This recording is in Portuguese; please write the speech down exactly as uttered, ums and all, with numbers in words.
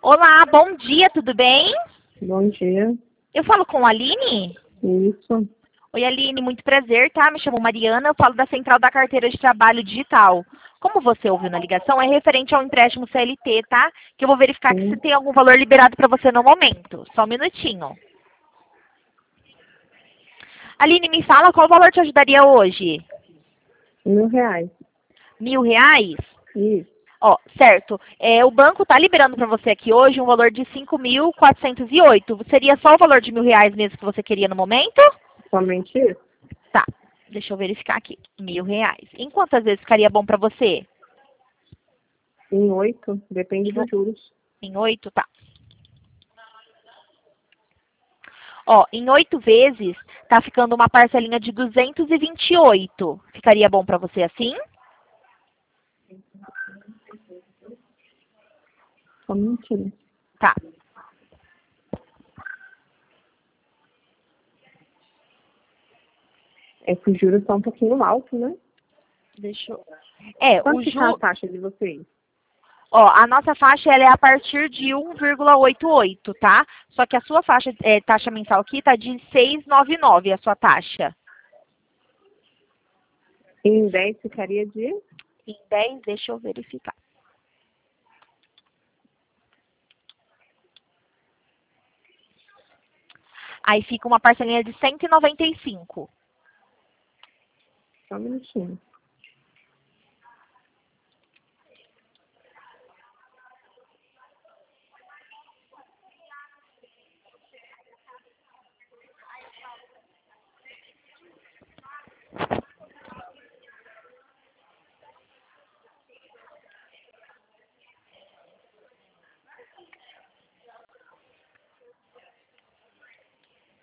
Olá, bom dia, tudo bem? Bom dia. Eu falo com a Aline? Isso. Oi, Aline, muito prazer, tá? Me chamo Mariana, eu falo da Central da Carteira de Trabalho Digital. Como você ouviu na ligação, é referente ao empréstimo C L T, tá? Que eu vou verificar que se Sim. tem algum valor liberado para você no momento. Só um minutinho. Aline, me fala qual valor te ajudaria hoje? Mil reais. Mil reais? Isso. Ó, certo. É, o banco está liberando para você aqui hoje um valor de cinco mil quatrocentos e oito. Seria só o valor de mil reais mesmo que você queria no momento? Somente isso? Tá. Deixa eu verificar aqui. Mil reais. Em quantas vezes ficaria bom para você? Em oito, depende Em, o- dos juros. em oito, tá. Ó, em oito vezes, tá ficando uma parcelinha de duzentos e vinte e oito. Ficaria bom para você assim? Somente isso. Tá. É que os juros estão um pouquinho altos, né? Deixa eu... É, o Quanto que tá a ju... taxa de vocês? Ó, a nossa faixa ela é a partir de um vírgula oitenta e oito, tá? Só que a sua faixa, é, taxa mensal aqui tá de seis vírgula noventa e nove, a sua taxa. Em dez ficaria de Em dez, deixa eu verificar. Aí fica uma parcelinha de cento e noventa e cinco. só um minutinho.